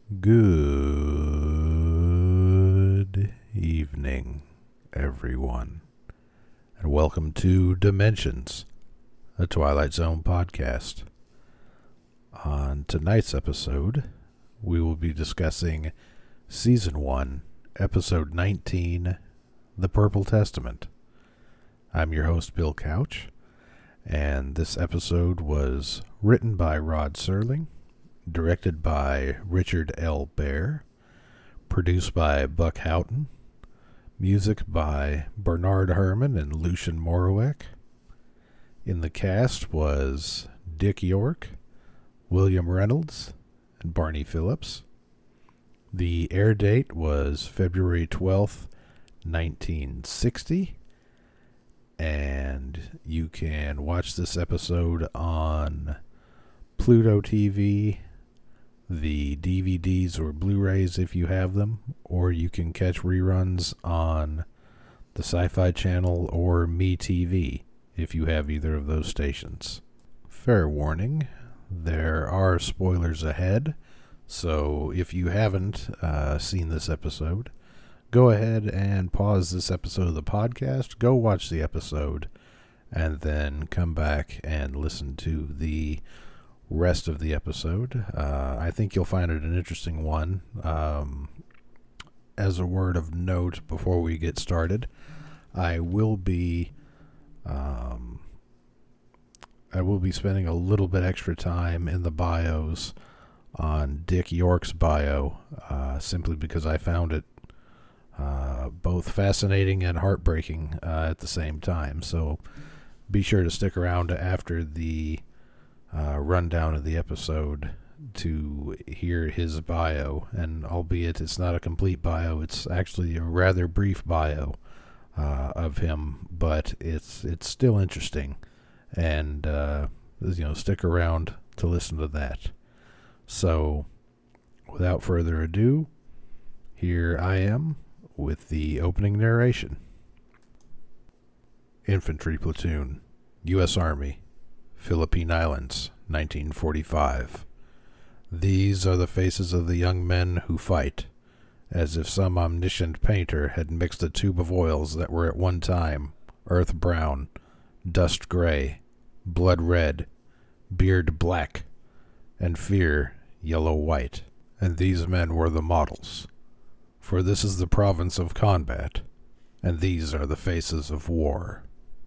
Good evening, everyone, and welcome to Dimensions, a Twilight Zone podcast. On tonight's episode, we will be discussing Season 1, Episode 19, The Purple Testament. I'm your host, Bill Couch, and this episode was written by Rod Serling, directed by Richard L. Baer, produced by Buck Houghton, music by Bernard Herrmann and Lucien Moraweck. In the cast was Dick York, William Reynolds, and Barney Phillips. The air date was February 12th, 1960, and you can watch this episode on Pluto TV, the DVDs or Blu-rays if you have them, or you can catch reruns on the Sci-Fi Channel or MeTV if you have either of those stations. Fair warning, there are spoilers ahead, so if you haven't seen this episode, go ahead and pause this episode of the podcast, go watch the episode, and then come back and listen to the rest of the episode. I think you'll find it an interesting one. As a word of note before we get started, I will be spending a little bit extra time in the bios on Dick York's bio, simply because I found it both fascinating and heartbreaking at the same time. So be sure to stick around after the rundown of the episode to hear his bio, and albeit it's not a complete bio, it's actually a rather brief bio of him, but it's still interesting, and stick around to listen to that. So without further ado, here I am with the opening narration. Infantry Platoon, U.S. Army, Philippine Islands, 1945. These are the faces of the young men who fight, as if some omniscient painter had mixed a tube of oils that were at one time earth brown, dust gray, blood red, beard black, and fear yellow white. And these men were the models, for this is the province of combat, and these are the faces of war.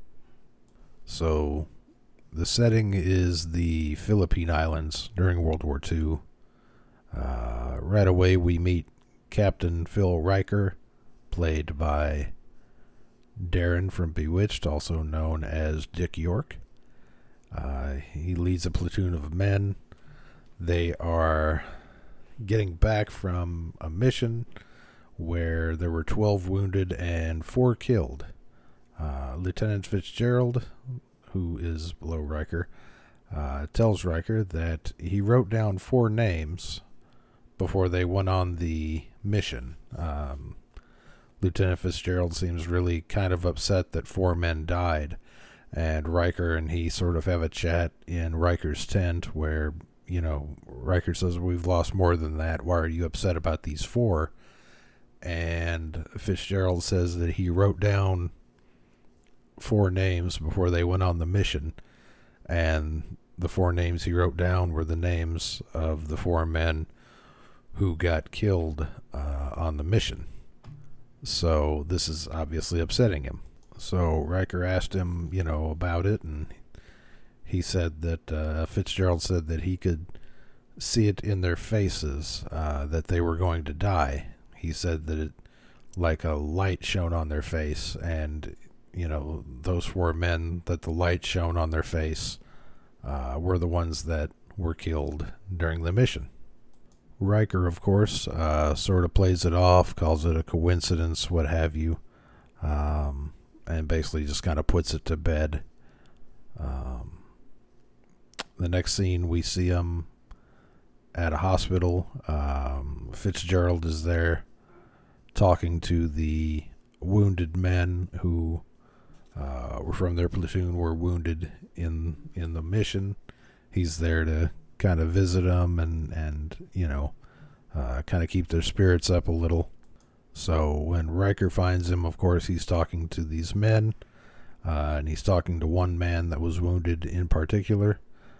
So the setting is the Philippine Islands during World War II. Right away we meet Captain Phil Riker, played by Darren from Bewitched, also known as Dick York. He leads a platoon of men. They are getting back from a mission where there were 12 wounded and 4 killed. Lieutenant Fitzgerald, who is below Riker, tells Riker that he wrote down 4 names before they went on the mission. Lieutenant Fitzgerald seems really kind of upset that 4 men died, and Riker and he sort of have a chat in Riker's tent where, Riker says, "We've lost more than that. Why are you upset about these 4? And Fitzgerald says that he wrote down 4 names before they went on the mission, and the 4 names he wrote down were the names of the 4 men who got killed on the mission. So this is obviously upsetting him. So Riker asked him, about it, and he said that Fitzgerald said that he could see it in their faces that they were going to die. He said that it, like a light shone on their face, and those 4 men that the light shone on their face were the ones that were killed during the mission. Riker, of course, sort of plays it off, calls it a coincidence, what have you, and basically just kind of puts it to bed. The next scene, we see him at a hospital. Fitzgerald is there talking to the wounded men who were from their platoon, were wounded in the mission. He's there to kind of visit them and kind of keep their spirits up a little. So when Riker finds him, of course, he's talking to these men, and he's talking to one man that was wounded in particular.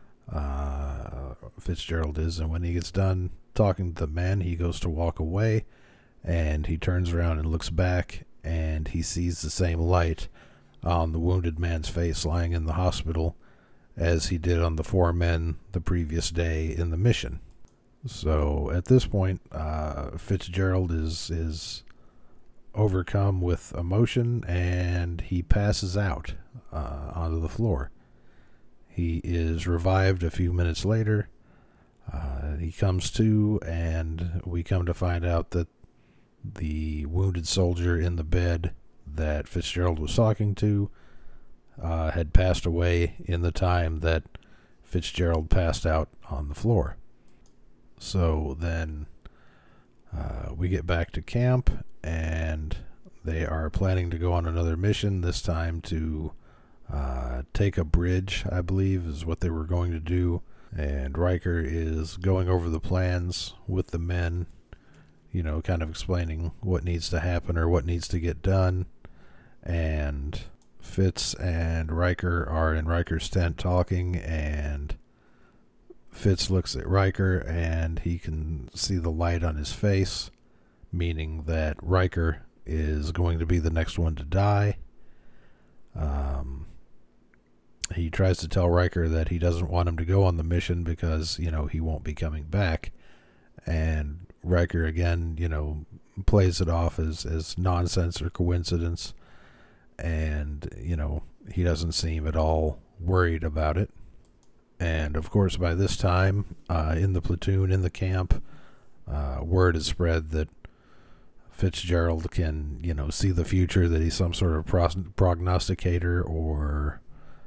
Fitzgerald is, and when he gets done talking to the man, he goes to walk away, and he turns around and looks back, and he sees the same light on the wounded man's face lying in the hospital as he did on the 4 men the previous day in the mission. So at this point, Fitzgerald is overcome with emotion, and he passes out onto the floor. He is revived a few minutes later. He comes to, and we come to find out that the wounded soldier in the bed that Fitzgerald was talking to had passed away in the time that Fitzgerald passed out on the floor. So then we get back to camp, and they are planning to go on another mission, this time to take a bridge, I believe, is what they were going to do. And Riker is going over the plans with the men, kind of explaining what needs to happen or what needs to get done. And Fitz and Riker are in Riker's tent talking, and Fitz looks at Riker, and he can see the light on his face, meaning that Riker is going to be the next one to die. He tries to tell Riker that he doesn't want him to go on the mission because, he won't be coming back. And Riker, again, plays it off as nonsense or coincidence. And, he doesn't seem at all worried about it. And, of course, by this time, in the platoon, in the camp, word is spread that Fitzgerald can, see the future, that he's some sort of prognosticator, or,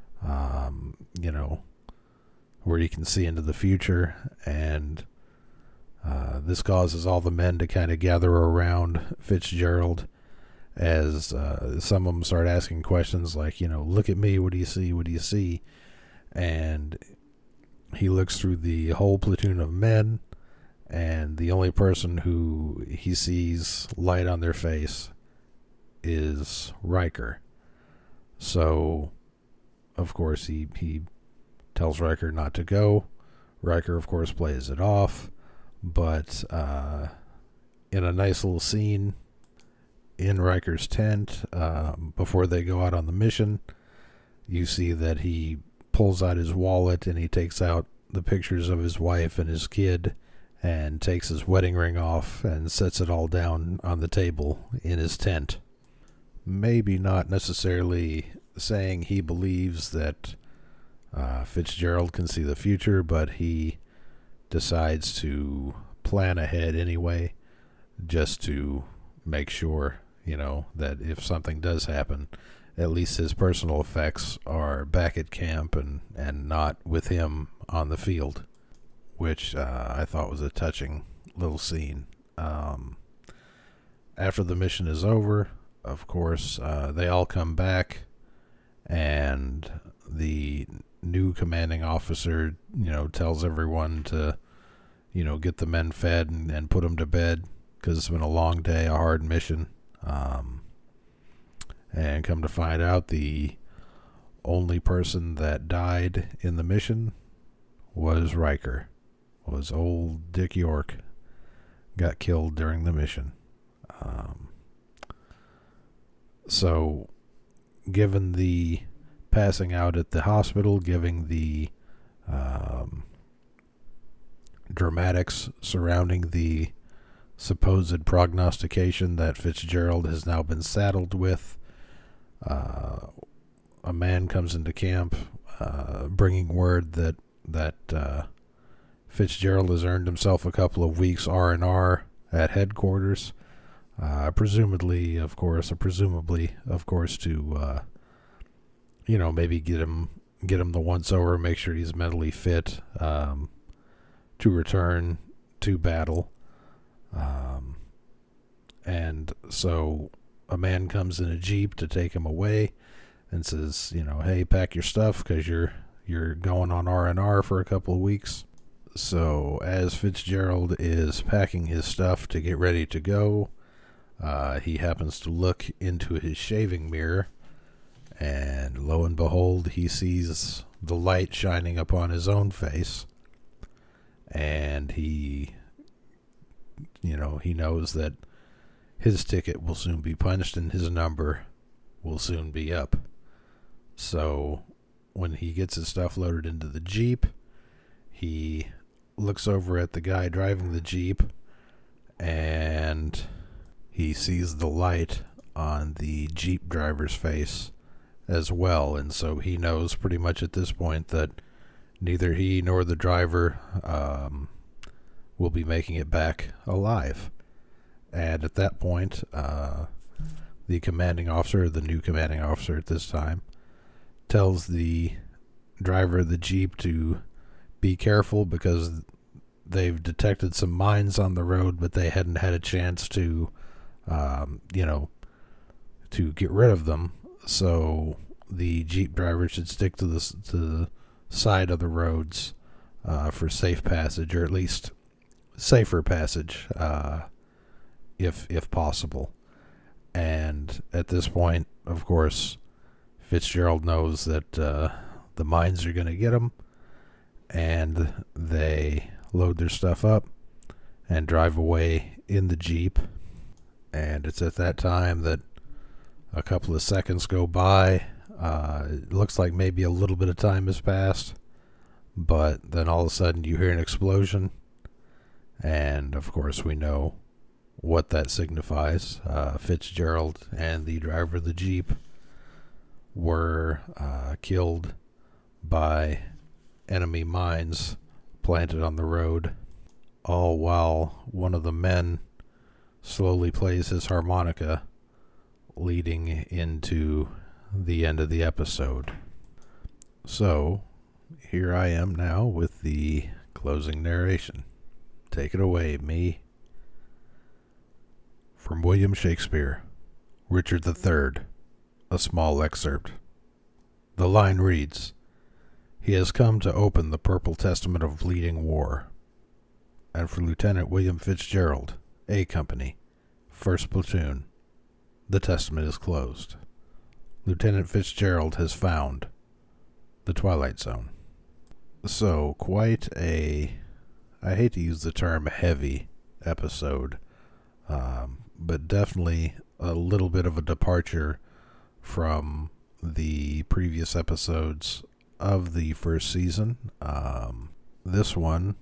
where he can see into the future. And this causes all the men to kind of gather around Fitzgerald, as some of them start asking questions like, look at me, what do you see, what do you see? And he looks through the whole platoon of men, and the only person who he sees light on their face is Riker. So, of course, he tells Riker not to go. Riker, of course, plays it off, but in a nice little scene in Riker's tent, before they go out on the mission, you see that he pulls out his wallet, and he takes out the pictures of his wife and his kid, and takes his wedding ring off and sets it all down on the table in his tent. Maybe not necessarily saying he believes that Fitzgerald can see the future, but he decides to plan ahead anyway, just to make sure, that if something does happen, at least his personal effects are back at camp and not with him on the field, which I thought was a touching little scene. After the mission is over, of course, they all come back, and the new commanding officer, tells everyone to, get the men fed and put them to bed, because it's been a long day, a hard mission. And come to find out, the only person that died in the mission was Riker. Was old Dick York. Got killed during the mission. So, given the passing out at the hospital, given the dramatics surrounding the supposed prognostication that Fitzgerald has now been saddled with, a man comes into camp bringing word that Fitzgerald has earned himself a couple of weeks R&R at headquarters, presumably, of course, to maybe get him the once over, make sure he's mentally fit to return to battle. And so a man comes in a Jeep to take him away and says, hey, pack your stuff because you're going on R&R for a couple of weeks. So as Fitzgerald is packing his stuff to get ready to go, he happens to look into his shaving mirror, and lo and behold, he sees the light shining upon his own face, and he knows that his ticket will soon be punched and his number will soon be up. So when he gets his stuff loaded into the Jeep, he looks over at the guy driving the Jeep, and he sees the light on the Jeep driver's face as well, and so he knows pretty much at this point that neither he nor the driver will be making it back alive. And at that point, the new commanding officer at this time, tells the driver of the Jeep to be careful because they've detected some mines on the road, but they hadn't had a chance to get rid of them. So the Jeep driver should stick to the side of the roads for safe passage, or at least safer passage, if possible. And at this point, of course, Fitzgerald knows that the mines are going to get him, and they load their stuff up and drive away in the Jeep. And it's at that time that a couple of seconds go by. It looks like maybe a little bit of time has passed, but then all of a sudden you hear an explosion, and of course we know what that signifies. Fitzgerald and the driver of the Jeep were killed by enemy mines planted on the road, all while one of the men slowly plays his harmonica, leading into the end of the episode. So, here I am now with the closing narration. Take it away, me. From William Shakespeare, Richard III, a small excerpt. The line reads, "He has come to open the purple testament of bleeding war." And for Lieutenant William Fitzgerald, A Company, 1st Platoon, the testament is closed. Lieutenant Fitzgerald has found the Twilight Zone. So, quite a, I hate to use the term heavy episode, but definitely a little bit of a departure from the previous episodes of the first season. This one,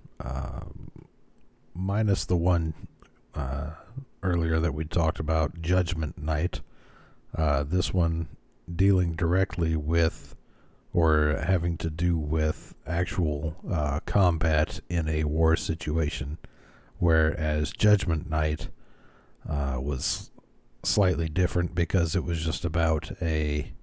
minus the one earlier that we talked about, Judgment Night, this one dealing directly with, or having to do with, actual combat in a war situation, whereas Judgment Night was slightly different because it was just about a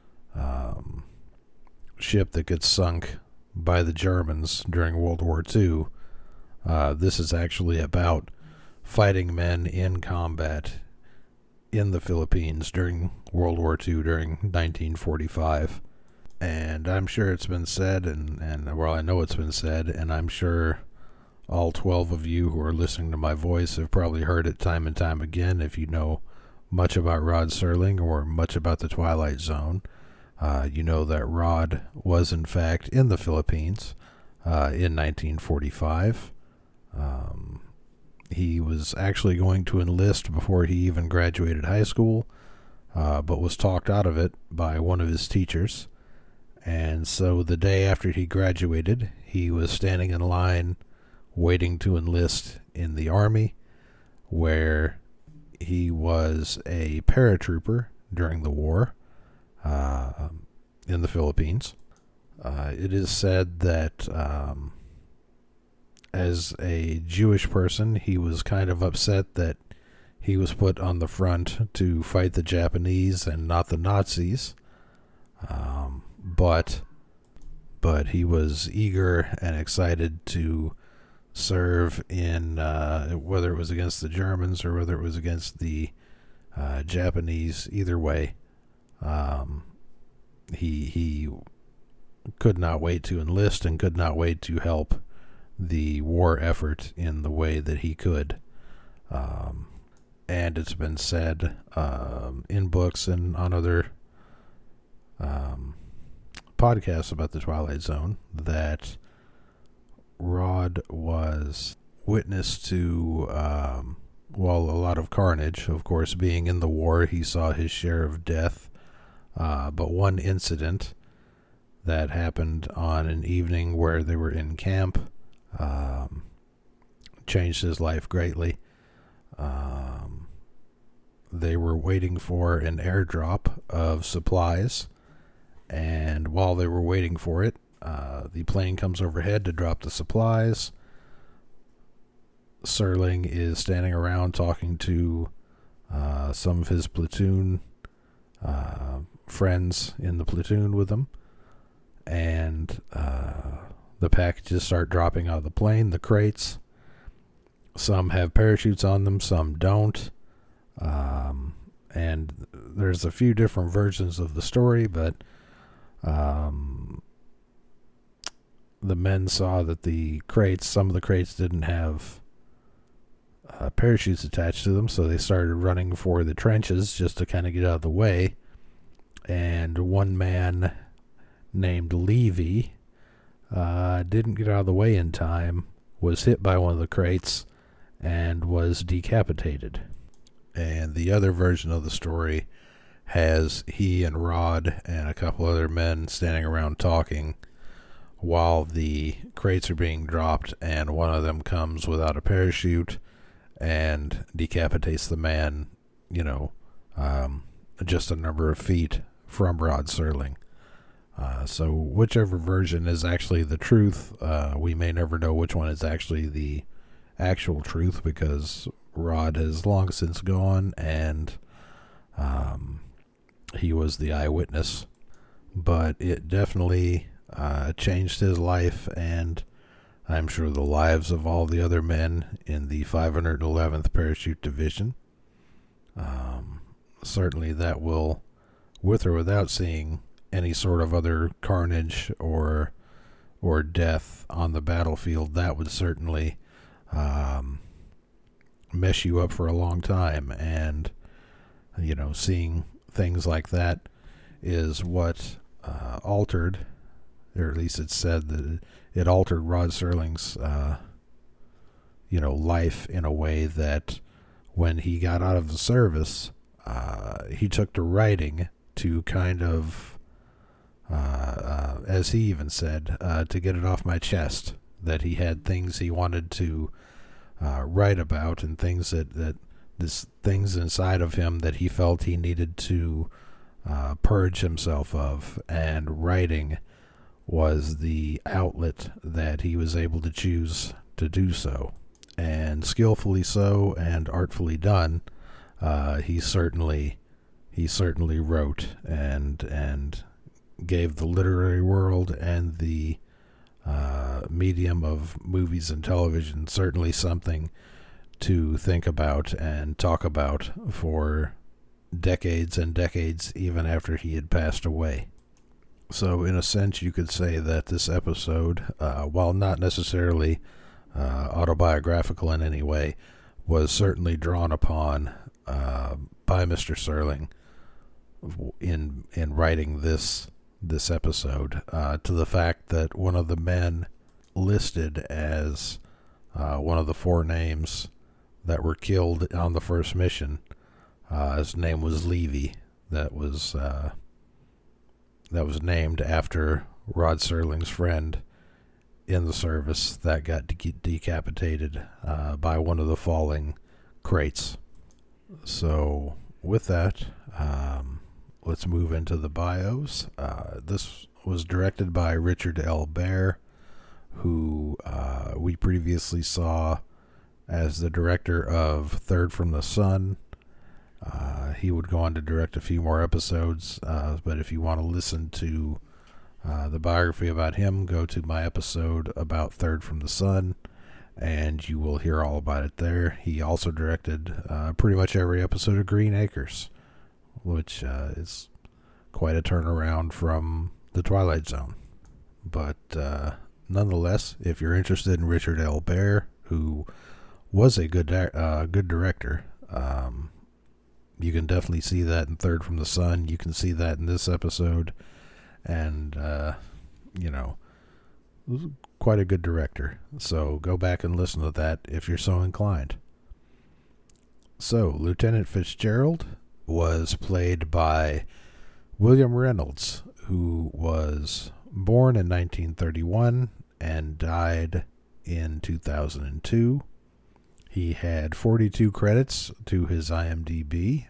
ship that gets sunk by the Germans during World War II. This is actually about fighting men in combat in the Philippines during World War II, during 1945. And I'm sure it's been said, and well, I know it's been said, and I'm sure all 12 of you who are listening to my voice have probably heard it time and time again. If you know much about Rod Serling or much about the Twilight Zone, you know that Rod was in fact in the Philippines in 1945. He was actually going to enlist before he even graduated high school, but was talked out of it by one of his teachers. And so the day after he graduated, he was standing in line waiting to enlist in the Army, where he was a paratrooper during the war in the Philippines. It is said that as a Jewish person, he was kind of upset that he was put on the front to fight the Japanese and not the Nazis. But he was eager and excited to serve in, whether it was against the Germans or whether it was against the Japanese. Either way, he could not wait to enlist and could not wait to help the war effort in the way that he could. And it's been said in books and on other podcasts about the Twilight Zone that Rod was witness to, a lot of carnage. Of course, being in the war, he saw his share of death. But one incident that happened on an evening where they were in camp changed his life greatly. They were waiting for an airdrop of supplies, and while they were waiting for it, the plane comes overhead to drop the supplies. Serling is standing around talking to some of his platoon friends in the platoon with him, and the packages start dropping out of the plane, the crates. Some have parachutes on them, some don't. And there's a few different versions of the story, but the men saw that some of the crates didn't have parachutes attached to them, so they started running for the trenches just to kind of get out of the way. And one man named Levy didn't get out of the way in time, was hit by one of the crates, and was decapitated. And the other version of the story has he and Rod and a couple other men standing around talking while the crates are being dropped, and one of them comes without a parachute and decapitates the man, just a number of feet from Rod Serling. So whichever version is actually the truth, we may never know which one is actually the actual truth, because Rod has long since gone, and he was the eyewitness. But it definitely changed his life, and I'm sure the lives of all the other men in the 511th Parachute Division. Certainly that will, with or without seeing any sort of other carnage or death on the battlefield, that would certainly mess you up for a long time. And seeing things like that is what altered, or at least it's said that it altered Rod Serling's life in a way that when he got out of the service, he took to writing to kind of as he even said, to get it off my chest, that he had things he wanted to write about, and things things inside of him that he felt he needed to purge himself of, and writing was the outlet that he was able to choose to do so, and skillfully so and artfully done. He certainly wrote and gave the literary world and the medium of movies and television certainly something to think about and talk about for decades and decades, even after he had passed away. So in a sense, you could say that this episode, while not necessarily autobiographical in any way, was certainly drawn upon by Mr. Serling in writing this episode, to the fact that one of the men listed as one of the 4 names that were killed on the first mission, his name was Levy. That was named after Rod Serling's friend in the service that got decapitated by one of the falling crates. So with that, let's move into the bios. This was directed by Richard L. Baer, who we previously saw as the director of Third from the Sun. He would go on to direct a few more episodes, but if you want to listen to the biography about him, go to my episode about Third from the Sun, and you will hear all about it there. He also directed pretty much every episode of Green Acres, which is quite a turnaround from The Twilight Zone. But nonetheless, if you're interested in Richard L. Baer, who was a good director, you can definitely see that in Third from the Sun. You can see that in this episode, and quite a good director. So go back and listen to that if you're so inclined. So Lieutenant Fitzgerald was played by William Reynolds, who was born in 1931 and died in 2002. He had 42 credits to his IMDb.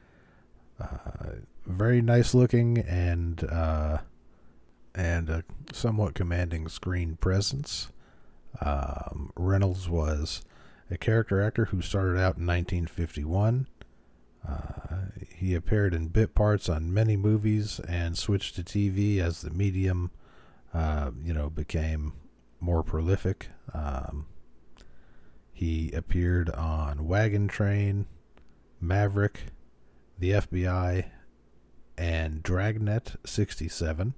Very nice looking and a somewhat commanding screen presence. Reynolds was a character actor who started out in 1951. He appeared in bit parts on many movies and switched to TV as the medium, became more prolific. He appeared on Wagon Train, Maverick, The FBI, and Dragnet 67.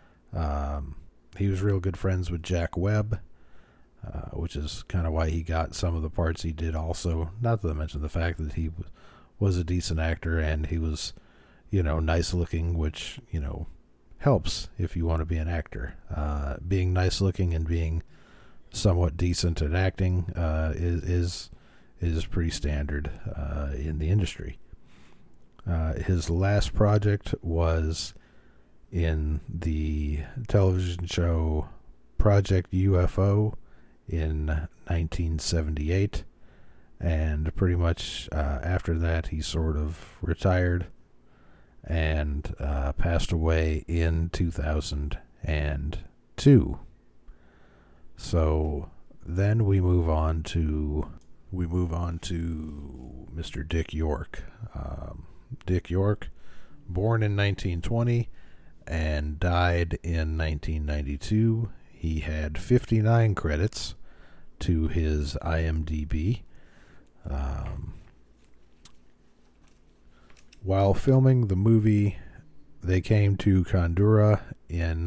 He was real good friends with Jack Webb, which is kind of why he got some of the parts he did also. Not to mention the fact that he was a decent actor and he was, nice looking, which, helps if you want to be an actor. Being nice looking and being somewhat decent at acting is pretty standard in the industry. His last project was in the television show Project UFO in 1978, and pretty much after that he sort of retired and passed away in 2002. So then we move on to Mr. Dick York. Dick York, born in 1920 and died in 1992. He had 59 credits to his IMDb. While filming the movie, they came to Condura in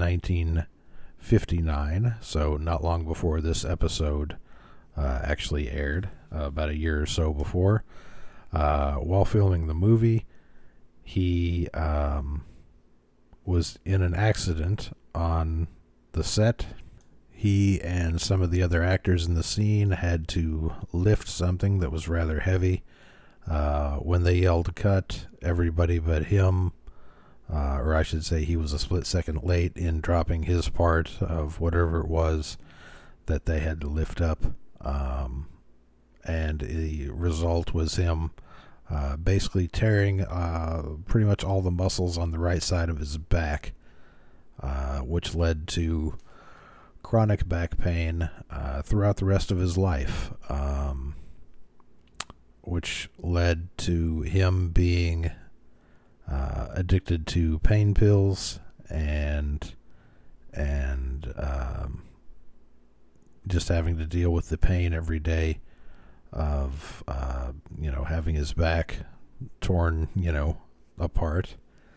1959, so not long before this episode actually aired, about a year or so before. While filming the movie, he was in an accident on the set. He and some of the other actors in the scene had to lift something that was rather heavy. When they yelled cut, everybody but him, or I should say he was a split second late in dropping his part of whatever it was that they had to lift up. And the result was him basically tearing pretty much all the muscles on the right side of his back, which led to chronic back pain throughout the rest of his life, which led to him being addicted to pain pills and just having to deal with the pain every day of having his back torn apart.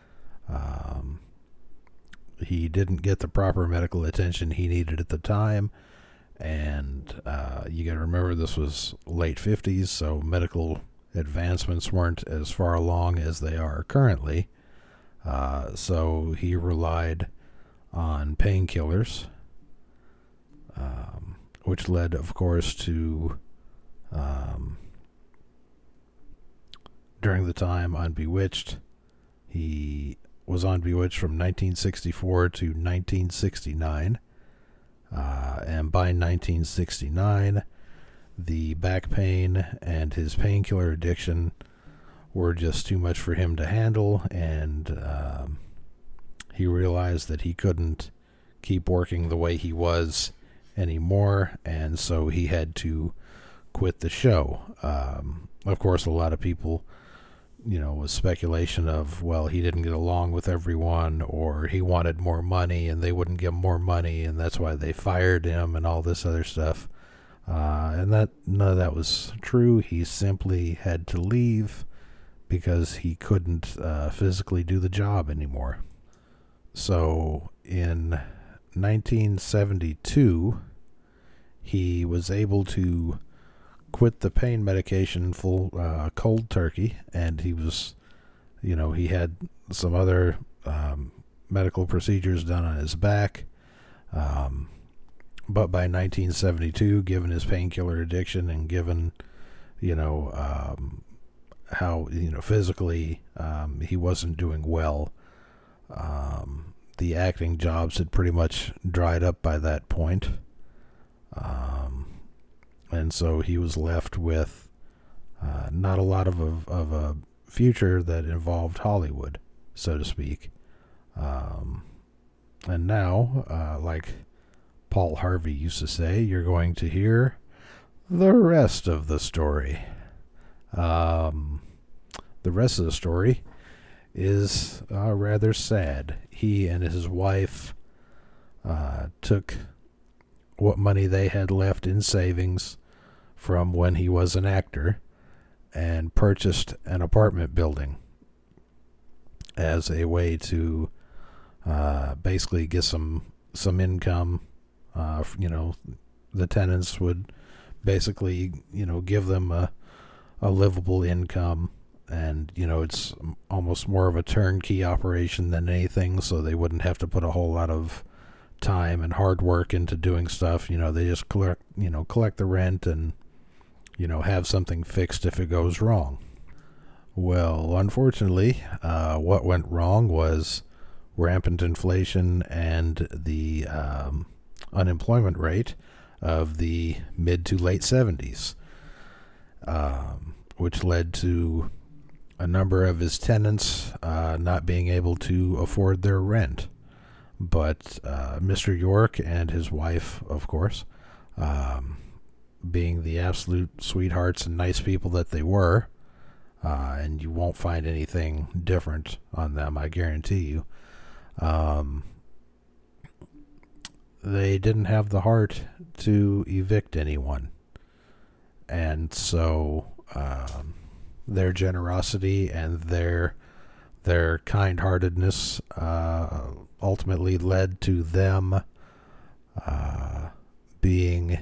He didn't get the proper medical attention he needed at the time, and you got to remember this was late 50s, so medical advancements weren't as far along as they are currently. So he relied on painkillers, which led, of course, to during the time on Bewitched. He was on Bewitched from 1964 to 1969, and by 1969 the back pain and his painkiller addiction were just too much for him to handle, and he realized that he couldn't keep working the way he was anymore, and so he had to quit the show. Of course, a lot of people, was speculation of, well, he didn't get along with everyone, or he wanted more money and they wouldn't give him more money, and that's why they fired him, and all this other stuff. And that none of that was true. He simply had to leave because he couldn't physically do the job anymore. So in 1972, he was able to quit the pain medication full cold turkey, and he was, he had some other medical procedures done on his back. But by 1972, given his painkiller addiction and given, how, physically he wasn't doing well, the acting jobs had pretty much dried up by that point. And so he was left with not a lot of a future that involved Hollywood, so to speak. And now, like Paul Harvey used to say, you're going to hear the rest of the story. The rest of the story is rather sad. He and his wife took what money they had left in savings from when he was an actor and purchased an apartment building as a way to basically get some income. The tenants would basically, give them a livable income, and, it's almost more of a turnkey operation than anything, so they wouldn't have to put a whole lot of time and hard work into doing stuff. They just collect the rent and, have something fixed if it goes wrong. Well, unfortunately, what went wrong was rampant inflation and the unemployment rate of the mid to late 70s, which led to a number of his tenants not being able to afford their rent. But Mr. York and his wife, of course, being the absolute sweethearts and nice people that they were, and you won't find anything different on them, I guarantee you, they didn't have the heart to evict anyone. And so their generosity and their kind-heartedness ultimately led to them being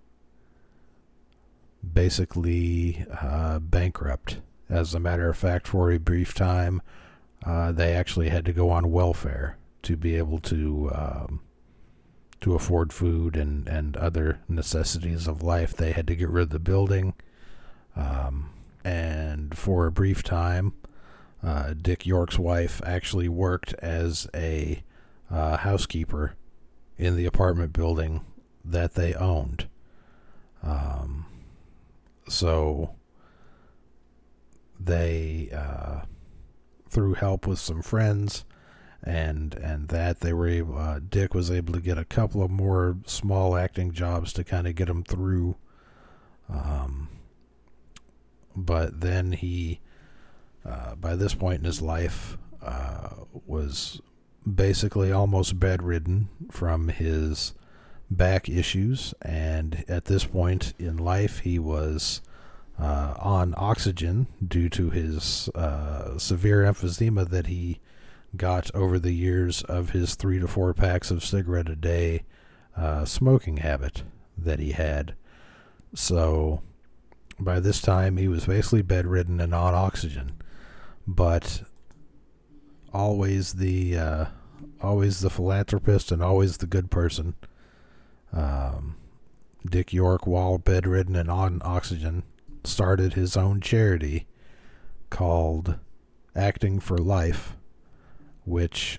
basically bankrupt. As a matter of fact, for a brief time, they actually had to go on welfare to be able to afford food and other necessities of life. They had to get rid of the building. And for a brief time, Dick York's wife actually worked as a housekeeper in the apartment building that they owned. So they, through help with some friends and that, they were able, Dick was able to get a couple of more small acting jobs to kind of get him through. But then he, by this point in his life, was basically almost bedridden from his back issues, and at this point in life he was on oxygen due to his severe emphysema that he got over the years of his 3 to 4 packs of cigarette a day smoking habit that he had. So by this time he was basically bedridden and on oxygen, but always the philanthropist and always the good person. Dick York, while bedridden and on oxygen, started his own charity called Acting for Life, which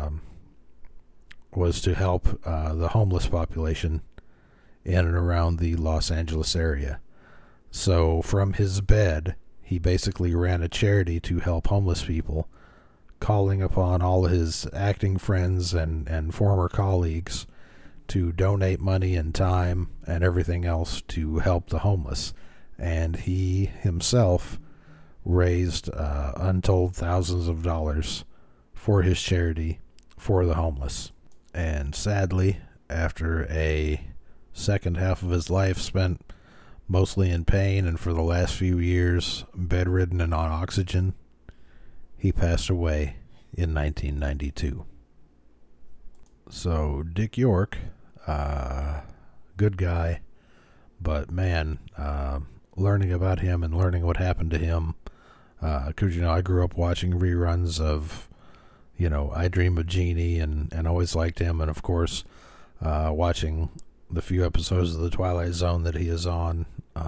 was to help the homeless population in and around the Los Angeles area. So from his bed, he basically ran a charity to help homeless people, calling upon all his acting friends and former colleagues to donate money and time and everything else to help the homeless. And he himself raised untold thousands of dollars for his charity for the homeless. And sadly, after a second half of his life spent mostly in pain and for the last few years bedridden and on oxygen, he passed away in 1992. So Dick York, good guy, but man, learning about him and learning what happened to him, because I grew up watching reruns of, I Dream of Jeannie, and always liked him, and of course, watching the few episodes of The Twilight Zone that he is on.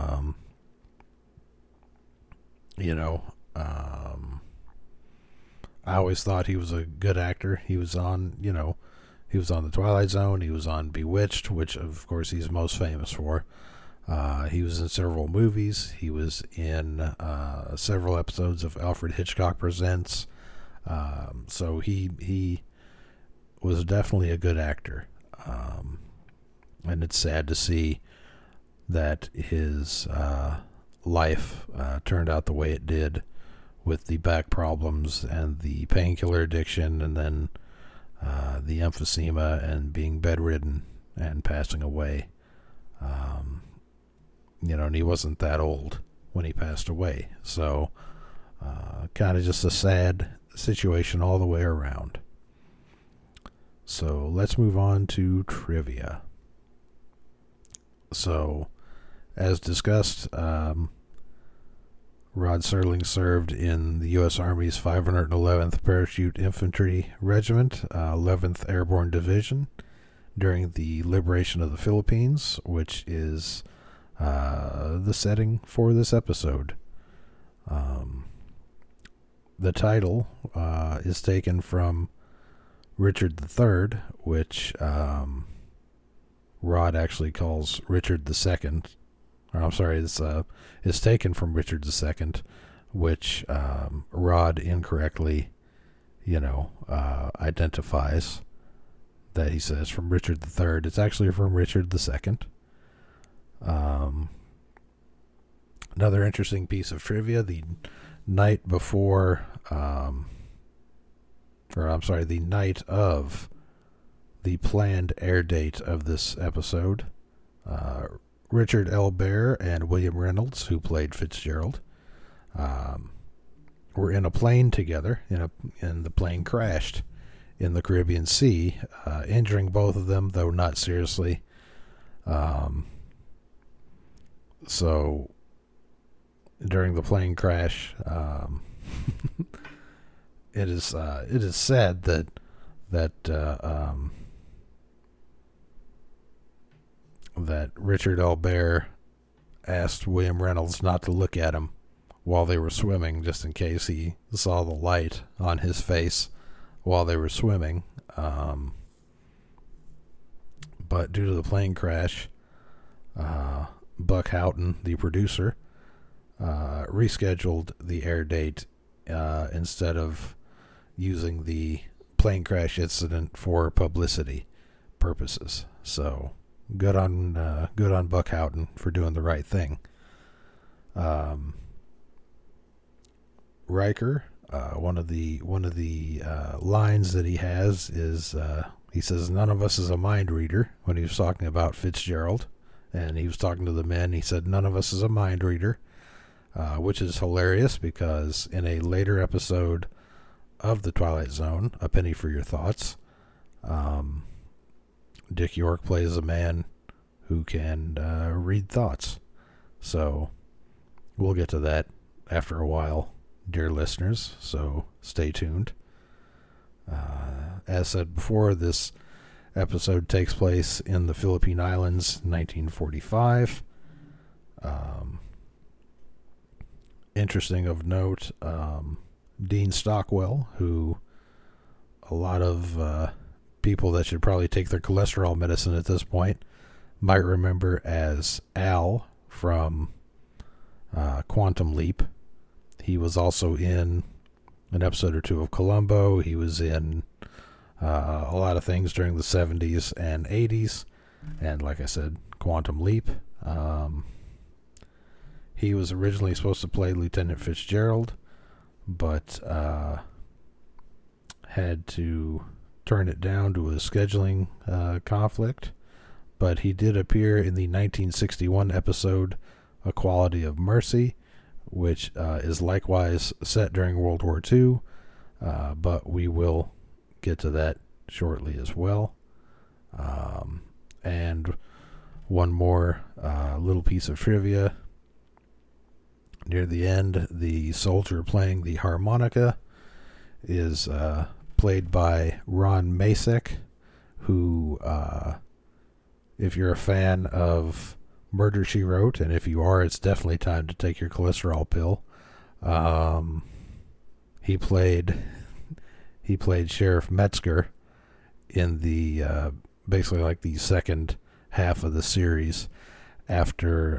I always thought he was a good actor. He was on, he was on The Twilight Zone. He was on Bewitched, which of course he's most famous for. He was in several movies. He was in several episodes of Alfred Hitchcock Presents. So he was definitely a good actor. And it's sad to see that his life turned out the way it did, with the back problems and the painkiller addiction, and then the emphysema and being bedridden and passing away. And he wasn't that old when he passed away. So kind of just a sad situation all the way around. So let's move on to trivia. So, as discussed, Rod Serling served in the U.S. Army's 511th Parachute Infantry Regiment, 11th Airborne Division, during the liberation of the Philippines, which is the setting for this episode. The title is taken from Richard III, which Rod actually calls Richard II. Or I'm sorry, it's taken from Richard II, which Rod incorrectly, identifies that he says from Richard III. It's actually from Richard II. Another interesting piece of trivia: the night before, the night of the planned air date of this episode, Richard L. Baer and William Reynolds, who played Fitzgerald, were in a plane together, and the plane crashed in the Caribbean Sea, injuring both of them, though not seriously. So during the plane crash, it is said that Richard L. Baer asked William Reynolds not to look at him while they were swimming, just in case he saw the light on his face while they were swimming. But due to the plane crash, Buck Houghton, the producer, rescheduled the air date instead of using the plane crash incident for publicity purposes. So good on Buck Houghton for doing the right thing. Riker, one of the lines that he has is he says, "None of us is a mind reader," when he was talking about Fitzgerald, and he was talking to the men. He said, "None of us is a mind reader," which is hilarious because in a later episode of The Twilight Zone, A Penny for Your Thoughts, Dick York plays a man who can read thoughts. So we'll get to that after a while, dear listeners, so stay tuned. As said before, this episode takes place in the Philippine Islands, 1945. Interesting of note, Dean Stockwell, who a lot of people that should probably take their cholesterol medicine at this point might remember as Al from Quantum Leap. He was also in an episode or two of Columbo. He was in a lot of things during the 70s and 80s, and like I said, Quantum Leap. He was originally supposed to play Lieutenant Fitzgerald, but had to turn it down to a scheduling conflict. But he did appear in the 1961 episode A Quality of Mercy, which is likewise set during World War II, but we will get to that shortly as well. And one more little piece of trivia. Near the end, the soldier playing the harmonica is played by Ron Masek, who, if you're a fan of Murder, She Wrote, and if you are, it's definitely time to take your cholesterol pill. He played Sheriff Metzger in the basically like the second half of the series after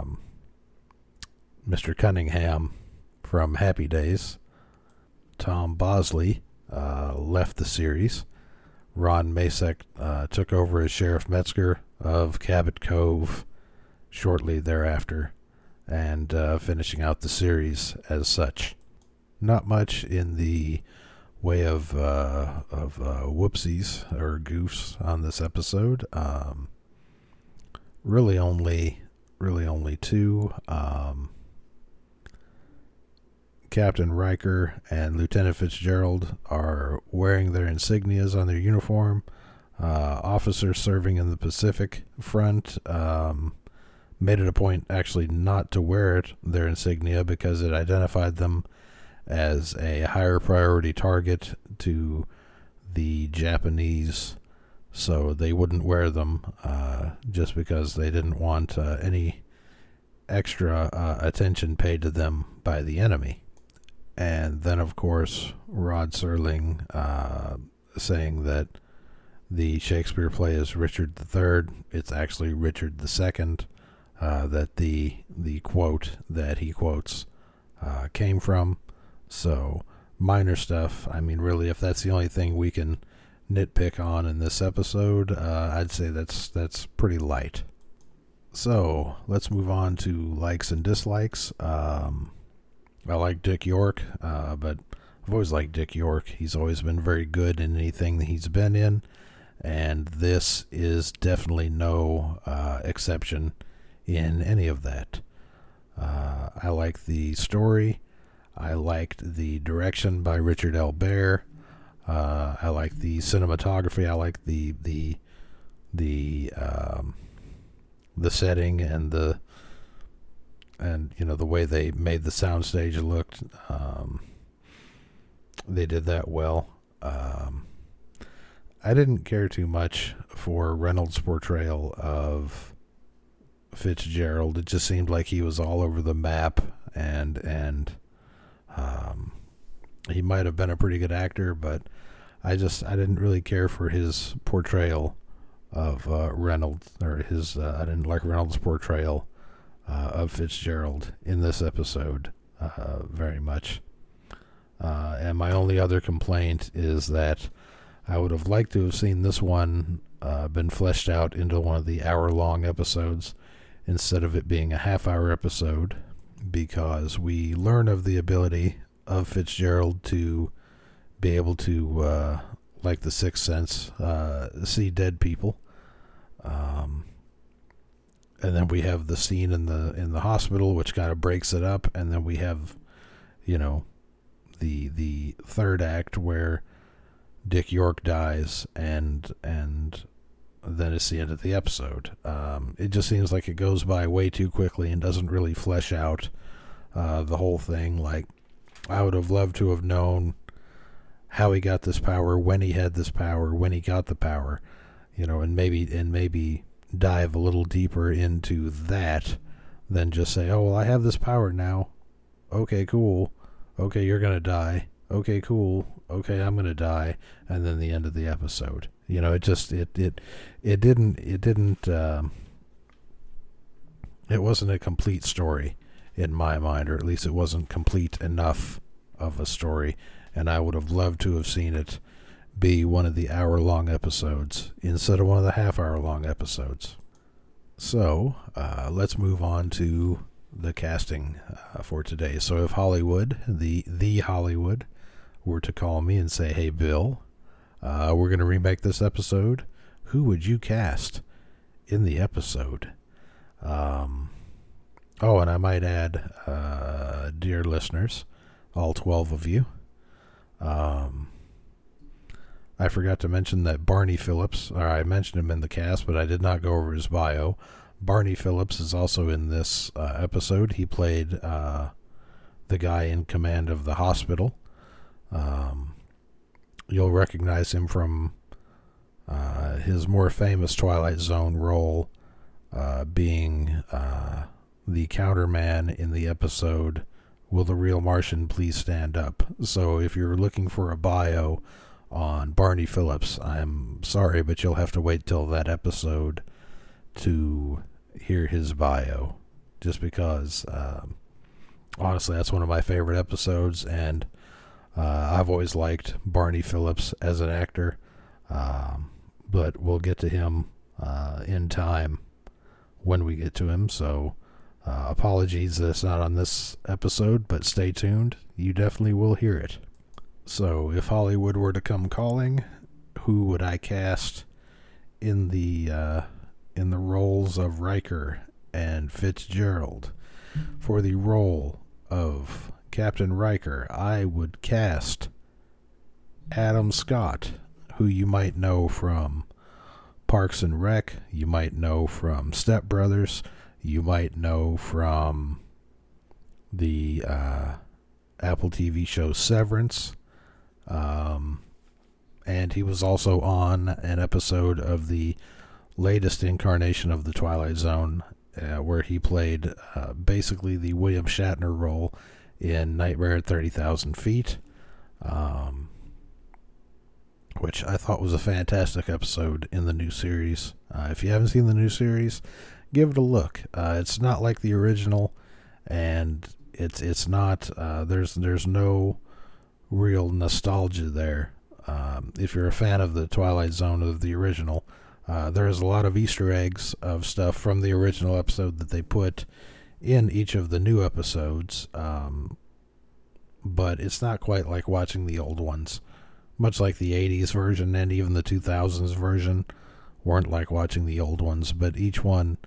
Mr. Cunningham from Happy Days, Tom Bosley, left the series. Ron Masek took over as Sheriff Metzger of Cabot Cove shortly thereafter, and finishing out the series as such. Not much in the way of whoopsies or goofs on this episode. Really only two. Captain Riker and Lieutenant Fitzgerald are wearing their insignias on their uniform. Officers serving in the Pacific Front made it a point actually not to wear their insignia because it identified them as a higher priority target to the Japanese, so they wouldn't wear them just because they didn't want any extra attention paid to them by the enemy. And then, of course, Rod Serling saying that the Shakespeare play is Richard III. It's actually Richard II, that the quote that he quotes came from. So, minor stuff. I mean, really, if that's the only thing we can nitpick on in this episode, I'd say that's pretty light. So, let's move on to likes and dislikes. I like Dick York, but I've always liked Dick York. He's always been very good in anything that he's been in, and this is definitely no exception in any of that. I like the story. I liked the direction by Richard L. Baer. I like the cinematography. I like the setting and the way they made the soundstage look. They did that well. I didn't care too much for Reynolds' portrayal of Fitzgerald. It just seemed like he was all over the map, and he might have been a pretty good actor, but I didn't really care for his portrayal of Reynolds, or I didn't like Reynolds' portrayal of Fitzgerald in this episode very much. And my only other complaint is that I would have liked to have seen this one been fleshed out into one of the hour-long episodes instead of it being a half-hour episode, because we learn of the ability of Fitzgerald to be able to, like the Sixth Sense, see dead people. And then we have the scene in the hospital, which kind of breaks it up, and then we have, the third act where Dick York dies, and then it's the end of the episode. It just seems like it goes by way too quickly and doesn't really flesh out the whole thing. Like, I would have loved to have known how he got this power, when he had this power, when he got the power, and maybe dive a little deeper into that than just say, oh, well, I have this power now. Okay, cool. Okay, you're going to die. Okay, cool. Okay, I'm going to die. And then the end of the episode. It wasn't a complete story in my mind, or at least it wasn't complete enough of a story. And I would have loved to have seen it be one of the hour-long episodes instead of one of the half-hour-long episodes. So, let's move on to the casting for today. So if Hollywood, the Hollywood, were to call me and say, hey, Bill, we're going to remake this episode, who would you cast in the episode? And I might add, dear listeners, all 12 of you, I forgot to mention that Barney Phillips, or I mentioned him in the cast, but I did not go over his bio. Barney Phillips is also in this episode. He played the guy in command of the hospital. You'll recognize him from his more famous Twilight Zone role, being the counterman in the episode Will the Real Martian Please Stand Up? So if you're looking for a bio on Barney Phillips, I'm sorry, but you'll have to wait till that episode to hear his bio, just because honestly that's one of my favorite episodes, and I've always liked Barney Phillips as an actor, but we'll get to him in time when we get to him, so apologies that it's not on this episode, but stay tuned, you definitely will hear it. So if Hollywood were to come calling, who would I cast in the roles of Riker and Fitzgerald? For the role of Captain Riker, I would cast Adam Scott, who you might know from Parks and Rec, you might know from Step Brothers, you might know from the Apple TV show Severance, and he was also on an episode of the latest incarnation of the Twilight Zone, where he played basically the William Shatner role in Nightmare at 30,000 Feet, which I thought was a fantastic episode in the new series. If you haven't seen the new series, give it a look. It's not like the original, and it's not. There's no real nostalgia there. If you're a fan of the Twilight Zone of the original, there's a lot of Easter eggs of stuff from the original episode that they put in each of the new episodes, but it's not quite like watching the old ones. Much like the 80s version and even the 2000s version weren't like watching the old ones, but each one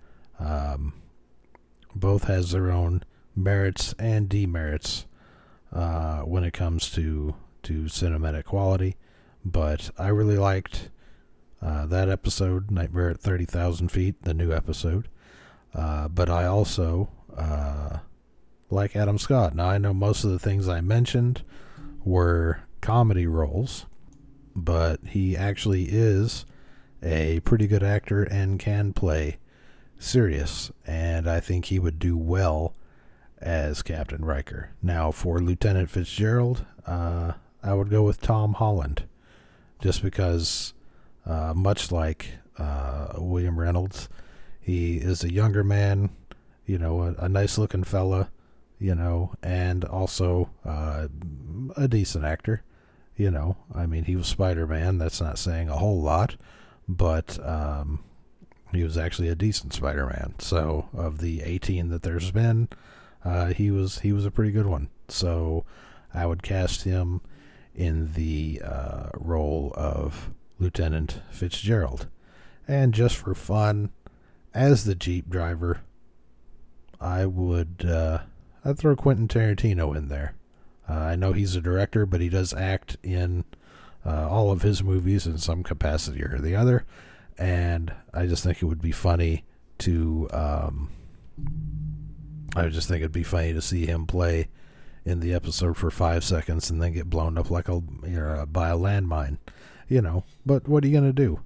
both has their own merits and demerits when it comes to cinematic quality. But I really liked that episode, Nightmare at 30,000 Feet, the new episode. But I also like Adam Scott. Now, I know most of the things I mentioned were comedy roles, but he actually is a pretty good actor and can play serious, and I think he would do well as Captain Riker. Now, for Lieutenant Fitzgerald, I would go with Tom Holland, just because, much like William Reynolds, he is a younger man, a nice-looking fella, and also a decent actor. I mean, he was Spider-Man. That's not saying a whole lot, but he was actually a decent Spider-Man. So, of the 18 that there's been, he was a pretty good one. So, I would cast him in the role of Lieutenant Fitzgerald. And just for fun, as the Jeep driver, I'd throw Quentin Tarantino in there. I know he's a director, but he does act in all of his movies in some capacity or the other, and I just think it would be funny to see him play in the episode for 5 seconds and then get blown up like by a landmine, But what are you gonna do?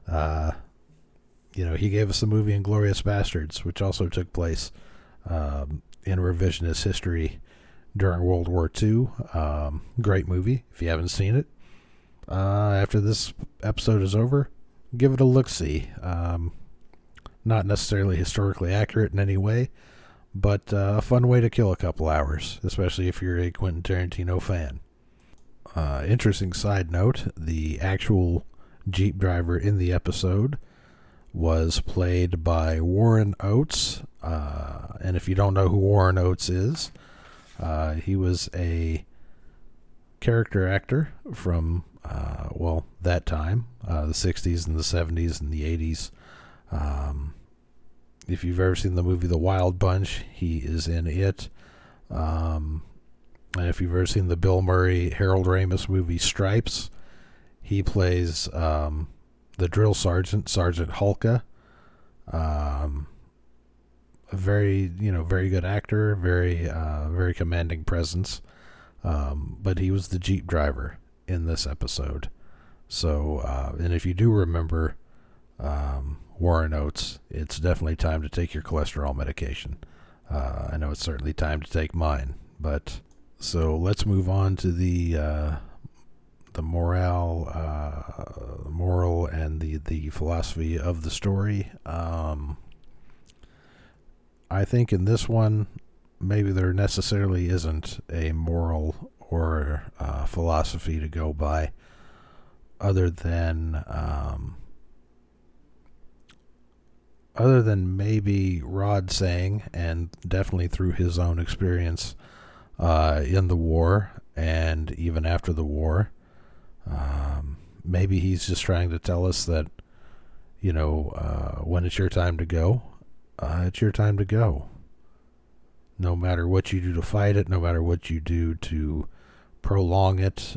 He gave us the movie Inglourious Bastards, which also took place in revisionist history during World War II. Great movie. If you haven't seen it, after this episode is over, give it a look-see. Not necessarily historically accurate in any way, but a fun way to kill a couple hours, especially if you're a Quentin Tarantino fan. Interesting side note, the actual Jeep driver in the episode was played by Warren Oates, and if you don't know who Warren Oates is, he was a character actor from, that time, the 60s and the 70s and the 80s. If you've ever seen the movie The Wild Bunch, he is in it. And if you've ever seen the Bill Murray, Harold Ramis movie Stripes, He plays the drill sergeant, Sergeant Hulka. A very good actor, very commanding presence. But he was the Jeep driver in this episode. So, and if you do remember Warren Oates, it's definitely time to take your cholesterol medication. I know it's certainly time to take mine. But so let's move on to the moral and the philosophy of the story. I think in this one, maybe there necessarily isn't a moral or philosophy to go by, other than maybe Rod saying, and definitely through his own experience in the war and even after the war, maybe he's just trying to tell us that, when it's your time to go, it's your time to go. No matter what you do to fight it, no matter what you do to prolong it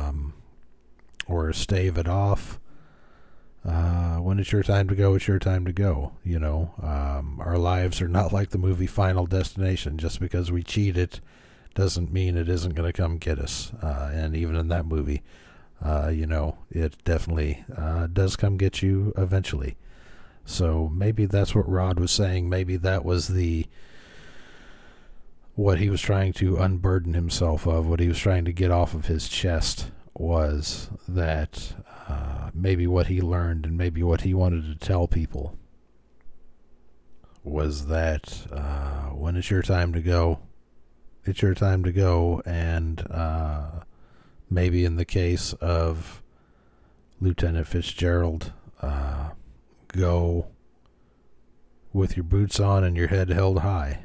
or stave it off, when it's your time to go, it's your time to go. Our lives are not like the movie Final Destination. Just because we cheat it doesn't mean it isn't going to come get us. And even in that movie, it definitely does come get you eventually. So maybe that's what Rod was saying. Maybe that was what he was trying to unburden himself of, what he was trying to get off of his chest, was that maybe what he learned and maybe what he wanted to tell people was that when it's your time to go, it's your time to go. And maybe in the case of Lieutenant Fitzgerald, go with your boots on and your head held high.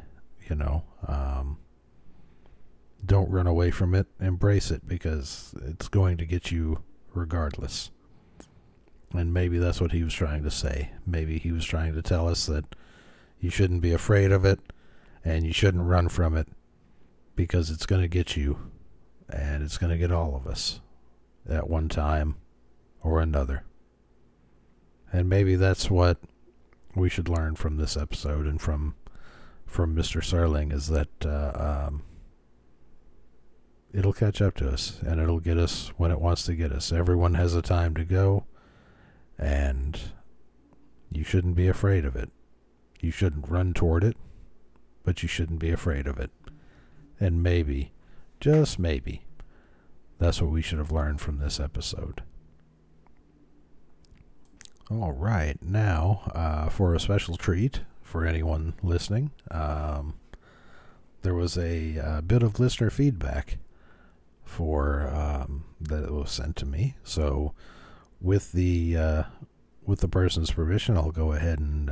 Don't run away from it. Embrace it, because it's going to get you regardless. And maybe that's what he was trying to say. Maybe he was trying to tell us that you shouldn't be afraid of it and you shouldn't run from it, because it's going to get you, and it's going to get all of us at one time or another. And maybe that's what we should learn from this episode and from Mr. Serling, is that it'll catch up to us, and it'll get us when it wants to get us. Everyone has a time to go, and you shouldn't be afraid of it. You shouldn't run toward it, but you shouldn't be afraid of it. And maybe, just maybe, that's what we should have learned from this episode. All right, now for a special treat for anyone listening, there was a bit of listener feedback that was sent to me. So, with the person's permission, I'll go ahead and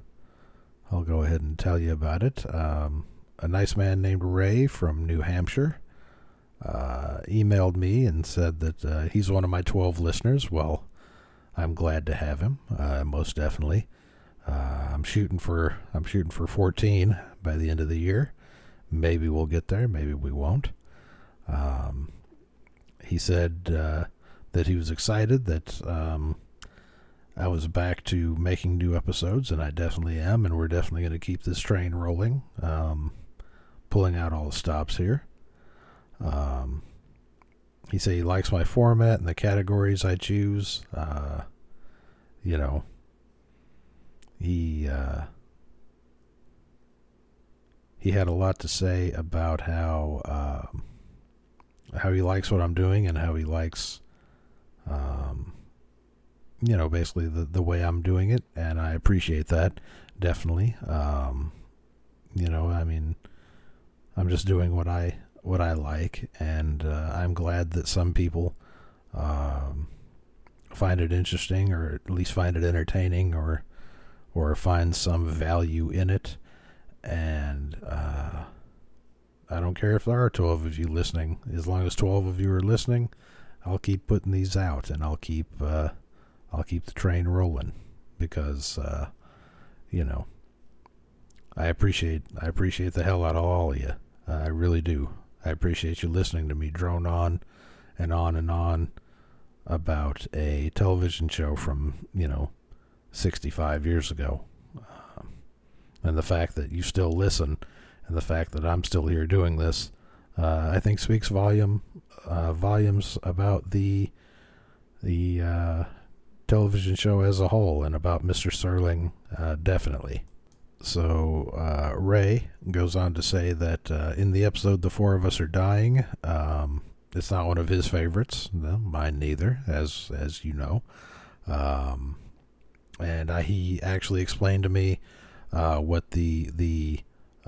tell you about it. A nice man named Ray from New Hampshire emailed me and said that he's one of my 12 listeners. Well, I'm glad to have him, most definitely. I'm shooting for 14 by the end of the year. Maybe we'll get there, maybe we won't. He said that he was excited that I was back to making new episodes, and I definitely am, and we're definitely going to keep this train rolling, pulling out all the stops here. He said he likes my format and the categories I choose. He had a lot to say about how he likes what I'm doing, and how he likes, basically the way I'm doing it, and I appreciate that, definitely. I'm just doing what I like, and I'm glad that some people find it interesting, or at least find it entertaining, or find some value in it. And I don't care if there are 12 of you listening. As long as 12 of you are listening, I'll keep putting these out, and I'll keep the train rolling, because I appreciate the hell out of all of you. I really do. I appreciate you listening to me drone on and on and on about a television show from, 65 years ago. And the fact that you still listen and the fact that I'm still here doing this, I think speaks volumes about the television show as a whole and about Mr. Serling, definitely. So Ray goes on to say that in the episode The Four of Us Are Dying, it's not one of his favorites. No, mine neither, as you know. And he actually explained to me what the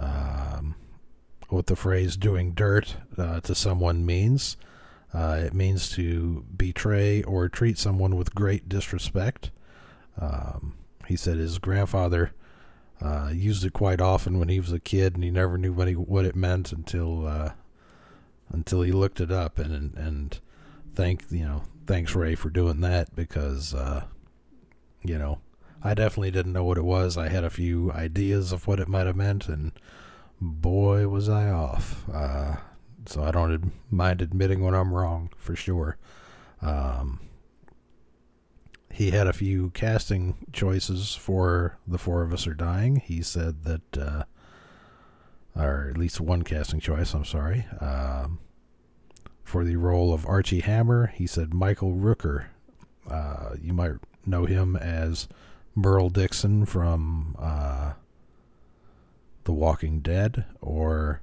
phrase "doing dirt" to someone means. It means to betray or treat someone with great disrespect. He said his grandfather used it quite often when he was a kid, and he never knew what it meant until he looked it up. And thanks Ray for doing that, because I definitely didn't know what it was. I had a few ideas of what it might have meant, and boy was I off. So I don't mind admitting when I'm wrong, for sure. He had a few casting choices for The Four of Us Are Dying. He said that, or at least one casting choice, I'm sorry. For the role of Archie Hammer, he said Michael Rooker. You might know him as Merle Dixon from The Walking Dead, or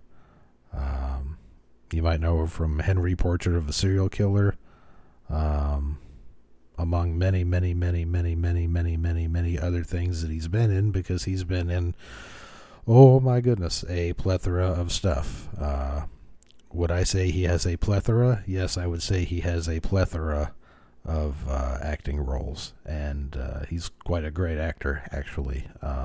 you might know him from Henry Portrait of a Serial Killer, among many, many, many, many, many, many, many, many other things that he's been in, because he's been in, oh my goodness, a plethora of stuff. Would I say he has a plethora? Yes, I would say he has a plethora of acting roles, and he's quite a great actor, actually.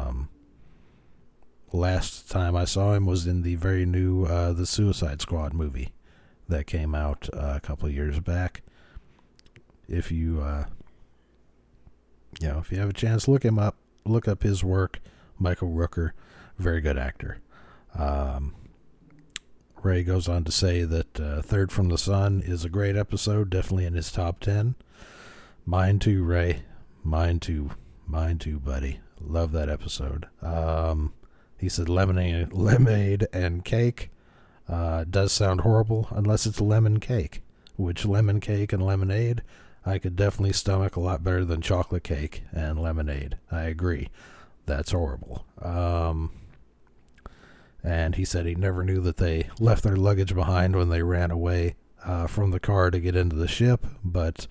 Last time I saw him was in the very new The Suicide Squad movie that came out a couple of years back. If you if you have a chance, look him up, look up his work. Michael Rooker, very good actor. Ray goes on to say that Third from the Sun is a great episode, definitely in his top 10. Mine too, Ray. Mine too, buddy. Love that episode. He said lemonade and cake does sound horrible unless it's lemon cake, which lemon cake and lemonade I could definitely stomach a lot better than chocolate cake and lemonade. I agree. That's horrible. And he said he never knew that they left their luggage behind when they ran away from the car to get into the ship. But,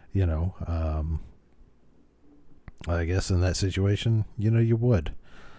I guess in that situation, you would.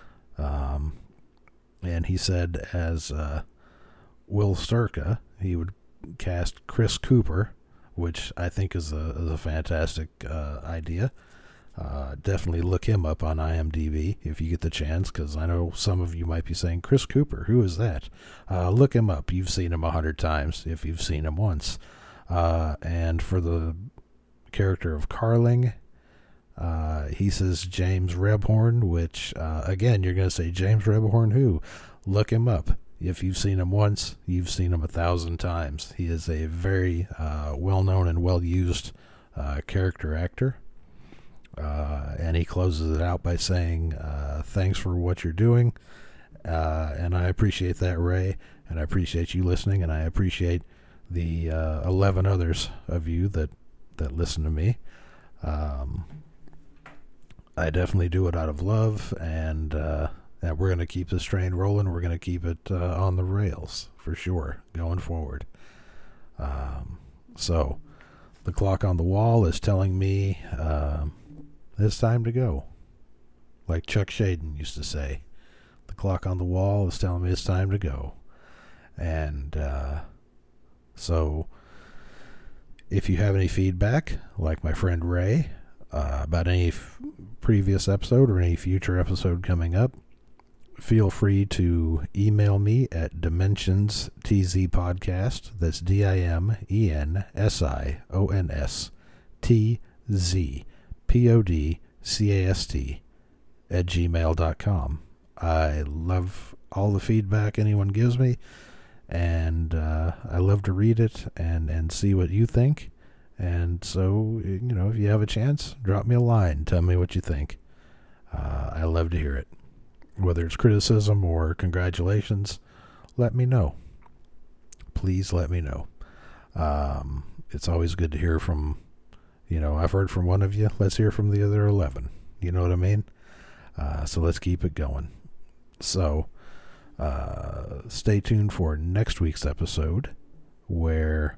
And he said as Will Sturka, he would cast Chris Cooper, which I think is a fantastic idea. Definitely look him up on IMDb if you get the chance, because I know some of you might be saying, Chris Cooper, who is that? Look him up. You've seen him 100 times if you've seen him once. And for the character of Carling, he says James Rebhorn, which, again, you're going to say, James Rebhorn who? Look him up. If you've seen him once, you've seen him 1,000 times. He is a very well-known and well-used character actor. And he closes it out by saying, thanks for what you're doing. And I appreciate that, Ray. And I appreciate you listening. And I appreciate the 11 others of you that listen to me. I definitely do it out of love, and we're going to keep this train rolling. We're going to keep it on the rails, for sure, going forward. So the clock on the wall is telling me it's time to go. Like Chuck Shaden used to say, the clock on the wall is telling me it's time to go. And so if you have any feedback, like my friend Ray, about any previous episode or any future episode coming up, feel free to email me at dimensionszpodcast. That's DIMENSIONSTZPODCAST @gmail.com. I love all the feedback anyone gives me, and I love to read it and see what you think. And so, if you have a chance, drop me a line. Tell me what you think. I love to hear it. Whether it's criticism or congratulations, let me know. Please let me know. It's always good to hear from, I've heard from one of you. Let's hear from the other 11. You know what I mean? So let's keep it going. So stay tuned for next week's episode, where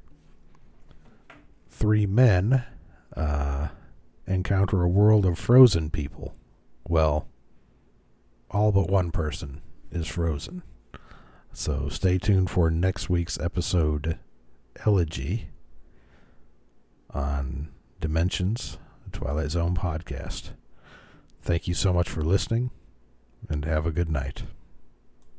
3 men encounter a world of frozen people. Well, all but one person is frozen. So stay tuned for next week's episode, Elegy, on Dimensions, the Twilight Zone podcast. Thank you so much for listening, and have a good night.